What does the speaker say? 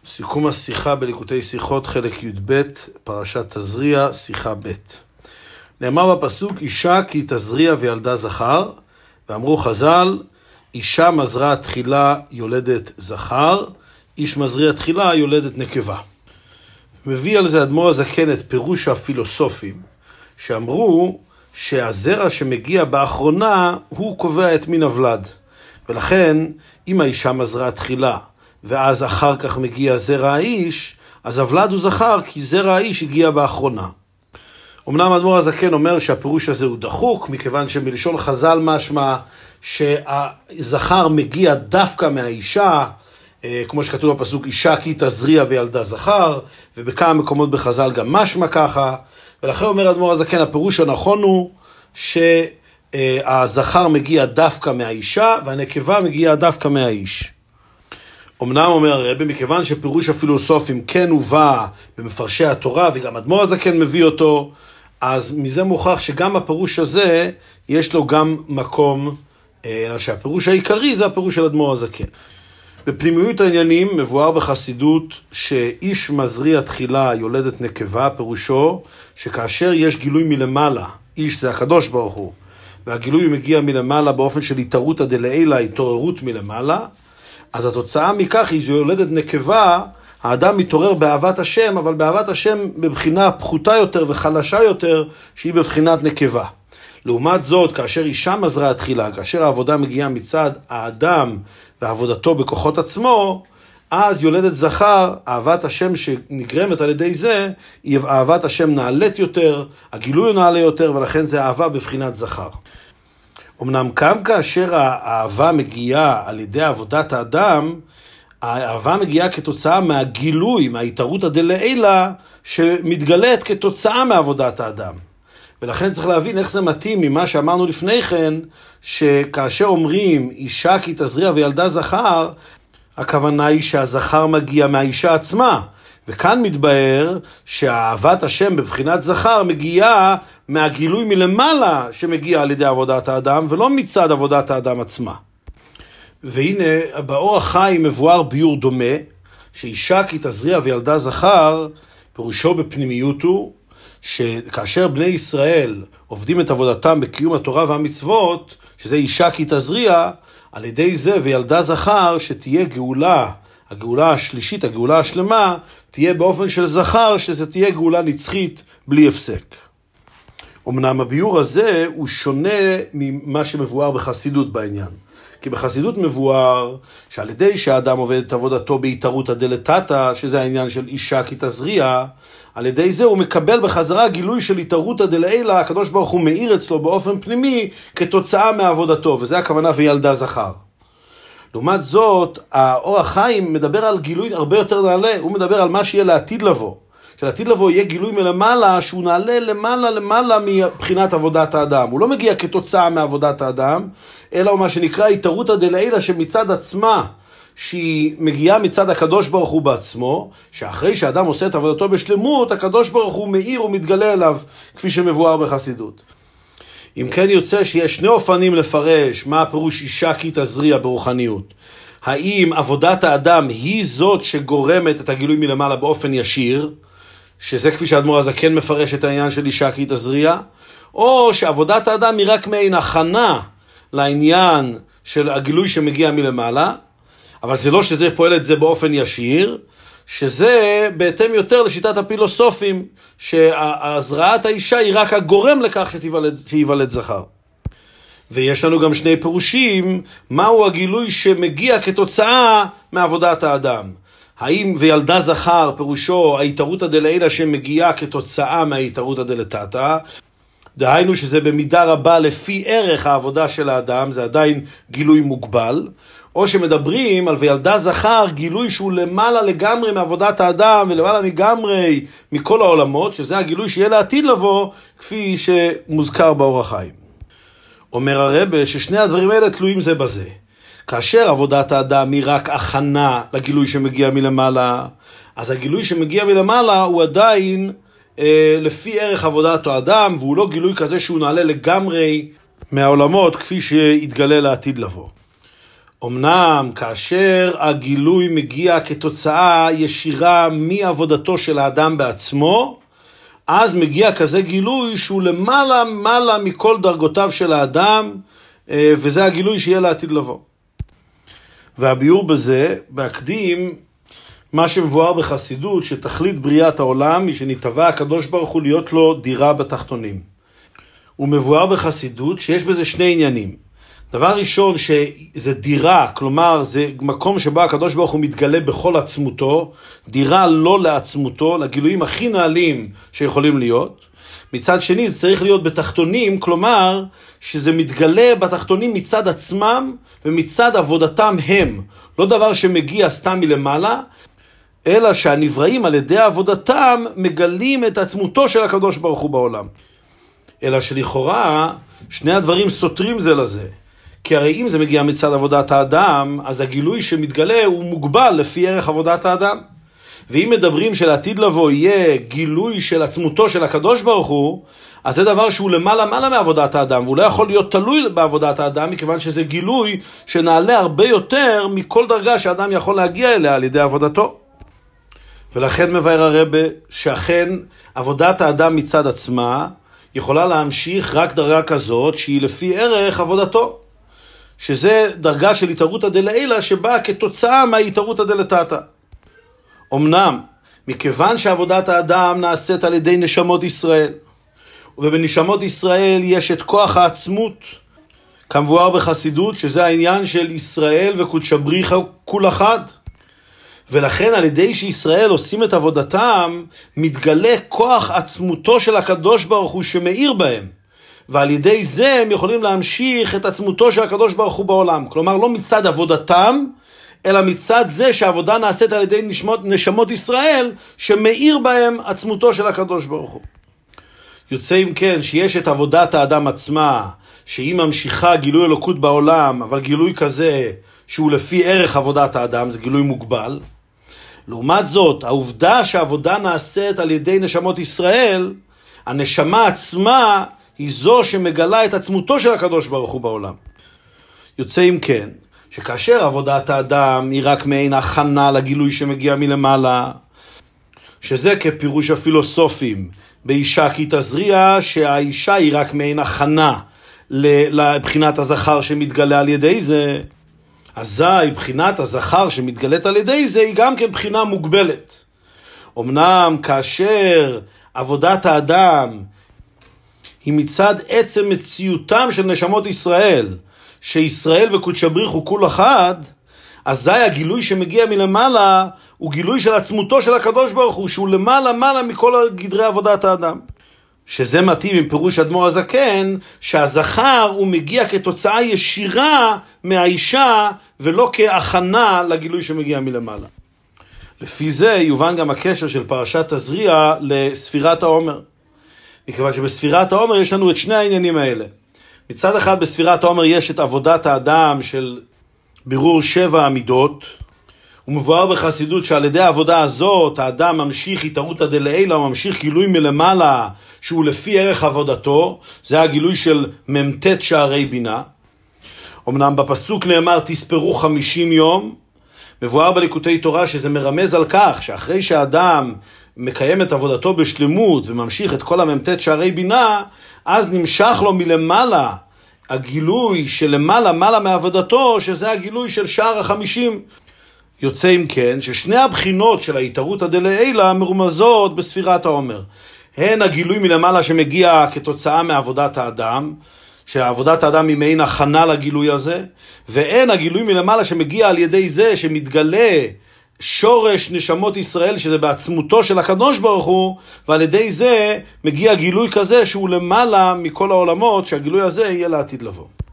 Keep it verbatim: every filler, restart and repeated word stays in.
סיכום השיחה בליקוטי שיחות, חלק י"ב, פרשת תזריע, שיחה ב'. נאמר בפסוק, אישה כי תזריע וילדה זכר, ואמרו חז"ל, אישה מזרע תחילה יולדת זכר, איש מזריע תחילה יולדת נקבה. מביא על זה אדמו"ר הזקן את פירוש הפילוסופים, שאמרו שהזרע שמגיע באחרונה הוא קובע את מין הוולד, ולכן אם האישה מזרע תחילה, ואז אחר כך מגיע זרע האיש, אז הוולד הוא זכר, כי זרע האיש הגיע באחרונה. אמנם אדמו"ר הזקן אומר שהפירוש הזה הוא דחוק, מכיוון שמלשון חז"ל משמע שהזכר מגיע דווקא מהאישה, כמו שכתוב בפסוק, אישה כי תזריע וילדה זכר, ובכמה מקומות בחז"ל גם משמע ככה, ולכן אומר אדמו"ר הזקן, הפירוש הנכון הוא שהזכר מגיע דווקא מהאישה, והנקבה מגיעה דווקא מהאיש. אמנם אומר הרב, מכיוון שפירוש הפילוסופים כן הובא במפרשי התורה, וגם אדמו"ר הזקן מביא אותו, אז מזה מוכח שגם הפירוש הזה יש לו גם מקום, אלא שהפירוש העיקרי זה הפירוש של אדמו"ר הזקן. בפנימיות העניינים מבואר בחסידות שאיש מזריע תחילה יולדת נקבה, פירושו שכאשר יש גילוי מלמעלה, איש זה הקדוש ברוך הוא, והגילוי מגיע מלמעלה באופן של התערותא דלעילא, התעוררות מלמעלה, אז התוצאה מכך היא יולדת נקבה, האדם מתעורר באהבת השם, אבל באהבת השם בבחינה פחותה יותר וחלשה יותר, שהיא בבחינת נקבה. לעומת זאת, כאשר אישה מזרעה תחילה, כאשר העבודה מגיעה מצד האדם ועבודתו בכוחות עצמו, אז יולדת זכר, אהבת השם שנגרמת על ידי זה, היא אהבת השם נעלית יותר, הגילוי נעלה יותר, ולכן זה אהבה בבחינת זכר. אמנם גם כאשר האהבה מגיעה על ידי עבודת האדם, האהבה מגיעה כתוצאה מהגילוי, מההתערותא דלעילא, שמתגלית כתוצאה מעבודת האדם. ולכן צריך להבין איך זה מתאים ממה שאמרנו לפני כן, שכאשר אומרים אישה כי תזריע וילדה זכר, הכוונה היא שהזכר מגיע מהאישה עצמה. וכאן מתבהר שהאהבת השם בבחינת זכר מגיעה מהגילוי מלמעלה שמגיע על ידי עבודת האדם, ולא מצד עבודת האדם עצמה. והנה באור החיים מבואר ביור דומה, שאישה כי תזריע וילדה זכר, פירושו בפנימיות הוא, שכאשר בני ישראל עובדים את עבודתם בקיום התורה והמצוות, שזה אישה כי תזריע, על ידי זה וילדה זכר שתהיה גאולה, הגאולה השלישית, הגאולה השלמה, תהיה באופן של זכר, שזה תהיה גאולה נצחית בלי הפסק. אמנם הביור הזה הוא שונה ממה שמבואר בחסידות בעניין. כי בחסידות מבואר שעל ידי שהאדם עובד את עבודתו בהתערותא דלתתא, שזה העניין של אישה כי תזריע, על ידי זה הוא מקבל בחזרה גילוי של התערותא דלעילא, הקדוש ברוך הוא מאיר אצלו באופן פנימי כתוצאה מעבודתו, וזה הכוונה וילדה זכר. לעומת זאת, האור החיים מדבר על גילוי הרבה יותר נעלה, הוא מדבר על מה שיהיה לעתיד לבוא. שלעתיד לבוא יהיה גילוי מלמעלה, שהוא נעלה למעלה למעלה מבחינת עבודת האדם. הוא לא מגיע כתוצאה מעבודת האדם, אלא הוא מה שנקרא התערותא דלעילא, שמצד עצמה, שהיא מגיעה מצד הקדוש ברוך הוא בעצמו, שאחרי שאדם עושה את עבודתו בשלמות, הקדוש ברוך הוא מאיר ומתגלה אליו, כפי שמבואר בחסידות. אם כן יוצא שיש שני אופנים לפרש מה הפירוש אישה כי תזריע ברוחניות. האם עבודת האדם היא זאת שגורמת את הגילוי מלמעלה באופן ישיר, שזה כפי שהאדמו"ר הזקן מפרש את העניין של אישה כי תזריע, או שעבודת האדם היא רק מעין הכנה לעניין של הגילוי שמגיע מלמעלה, אבל זה לא שזה פועל את זה באופן ישיר, שזה בהתאם יותר לשיטת הפילוסופים, שהזרעת האישה היא רק הגורם לכך שתיוולד, שייוולד זכר. ויש לנו גם שני פירושים, מהו הגילוי שמגיע כתוצאה מעבודת האדם. האם וילדה זכר פירושו ההתערותא דלעילא שמגיעה כתוצאה מההתערותא דלתתא, דהיינו שזה במידה רבה לפי ערך העבודה של האדם, זה עדיין גילוי מוגבל, או שמדברים על וילדה זכר, גילוי שהוא למעלה לגמרי מעבודת האדם, ולמעלה לגמרי מכל העולמות, שזה הגילוי שיהיה לעתיד לבוא, כפי שמוזכר באור החיים. אומר הרב ששני הדברים האלה תלויים זה בזה. כאשר עבודת האדם היא רק הכנה לגילוי שמגיע מלמעלה, אז הגילוי שמגיע מלמעלה הוא עדיין אה, לפי ערך עבודת האדם, והוא לא גילוי כזה שהוא נעלה לגמרי מהעולמות, כפי שיתגלה לעתיד לבוא. אמנם כאשר הגילוי מגיע כתוצאה ישירה מעבודתו של האדם בעצמו, אז מגיע כזה גילוי שהוא למעלה מעלה מכל דרגותיו של האדם, וזה הגילוי שיהיה לעתיד לבוא. והביאור בזה, בהקדים, מה שמבואר בחסידות, שתכלית בריאת העולם היא שנתבע הקדוש ברוך הוא להיות לו דירה בתחתונים. הוא מבואר בחסידות שיש בזה שני עניינים. דבר ראשון שזה דירה, כלומר זה מקום שבו הקדוש ברוך הוא מתגלה בכל עצמותו, דירה לא לעצמותו, לגילויים הכי נעלים שיכולים להיות. מצד שני זה צריך להיות בתחתונים, כלומר שזה מתגלה בתחתונים מצד עצמם ומצד עבודתם הם. לא דבר שמגיע סתם מלמעלה, אלא שהנבראים על ידי עבודתם מגלים את עצמותו של הקדוש ברוך הוא בעולם. אלא שלכאורה שני הדברים סותרים זה לזה. כי הרי אם זה מגיע מצד עבודת האדם, אז הגילוי שמתגלה הוא מוגבל לפי ערך עבודת האדם. ואם מדברים שלעתיד לבוא יהיה גילוי של עצמותו של הקדוש ברוך הוא, אז זה דבר שהוא למעלה מעלה מעבודת האדם, והוא לא יכול להיות תלוי בעבודת האדם, מכיוון שזה גילוי שנעלה הרבה יותר מכל דרגה שאדם יכול להגיע אליה על ידי עבודתו. ולכן מבאר הרב שאכן עבודת האדם מצד עצמה יכולה להמשיך רק דרגה כזאת שהיא לפי ערך עבודתו. שזה דרגה של התערותא דלעילא שבאה כתוצאה מההתערותא דלתתא. אמנם, מכיוון שעבודת האדם נעשית על ידי נשמות ישראל, ובנשמות ישראל יש את כוח העצמות, כמבואר בחסידות, שזה העניין של ישראל וקודשא בריחא כול אחד. ולכן על ידי שישראל עושים את עבודתם, מתגלה כוח עצמותו של הקדוש ברוך הוא שמאיר בהם. ועל ידי זה הם יכולים להמשיך את עצמותו של הקדוש ברוך הוא בעולם. כלומר, לא מצד עבודתם, אלא מצד זה שהעבודה נעשית על ידי נשמות, נשמות ישראל, שמאיר בהם עצמותו של הקדוש ברוך הוא. יוצא אם כן שיש את עבודת האדם עצמה, שהיא ממשיכה גילוי אלוקות בעולם, אבל גילוי כזה שהוא לפי ערך עבודת האדם, זה גילוי מוגבל. לעומת זאת, העובדה שהעבודה נעשית על ידי נשמות ישראל, הנשמה עצמה היא זו שמגלה את עצמותו של הקדוש ברוך הוא בעולם. יוצא אם כן, שכאשר עבודת האדם היא רק מעין הכנה לגילוי שמגיע מלמעלה, שזה כפירוש הפילוסופים, באישה כי תזריע, שהאישה היא רק מעין הכנה לבחינת הזכר שמתגלה על ידי זה, אזי בחינת הזכר שמתגלית על ידי זה היא גם כן בחינה מוגבלת. אמנם כאשר עבודת האדם היא מצד עצם מציאותם של נשמות ישראל, שישראל וקודשא בריחא כול אחד, אזי הגילוי שמגיע מלמעלה הוא גילוי של עצמותו של הקדוש ברוך הוא, שהוא למעלה מעלה מכל גדרי עבודת האדם. שזה מתאים עם פירוש אדמו"ר הזקן, שהזכר הוא מגיע כתוצאה ישירה מהאישה, ולא כהכנה לגילוי שמגיע מלמעלה. לפי זה יובן גם הקשר של פרשת תזריע לספירת העומר. מכיוון שבספירת העומר יש לנו את שני העניינים האלה. מצד אחד בספירת העומר יש את עבודת האדם של בירור שבע המידות, הוא מבואר בחסידות שעל ידי העבודה הזאת האדם ממשיך התערותא דלעילא, הוא ממשיך גילוי מלמעלה שהוא לפי ערך עבודתו, זה הגילוי של ממתת שערי בינה. אמנם בפסוק נאמר תספרו חמישים יום, מבואר בליקוטי תורה שזה מרמז על כך שאחרי שהאדם מקיים את עבודתו בשלמות וממשיך את כל הממתת שערי בינה, אז נמשך לו מלמעלה הגילוי של למעלה מעלה מעבודתו, שזה הגילוי של שער החמישים. יוצא אם כן ששני הבחינות של ההתערותא דלעילא מרומזות בספירת העומר. הן הגילוי מלמעלה שמגיע כתוצאה מעבודת האדם, שעבודת האדם היא מעין הכנה לגילוי הזה, והן הגילוי מלמעלה שמגיע על ידי זה שמתגלה שורש נשמות ישראל, שזה בעצמותו של הקדוש ברוך הוא, ועל ידי זה מגיע גילוי כזה שהוא למעלה מכל העולמות, שהגילוי הזה יהיה לעתיד לבוא.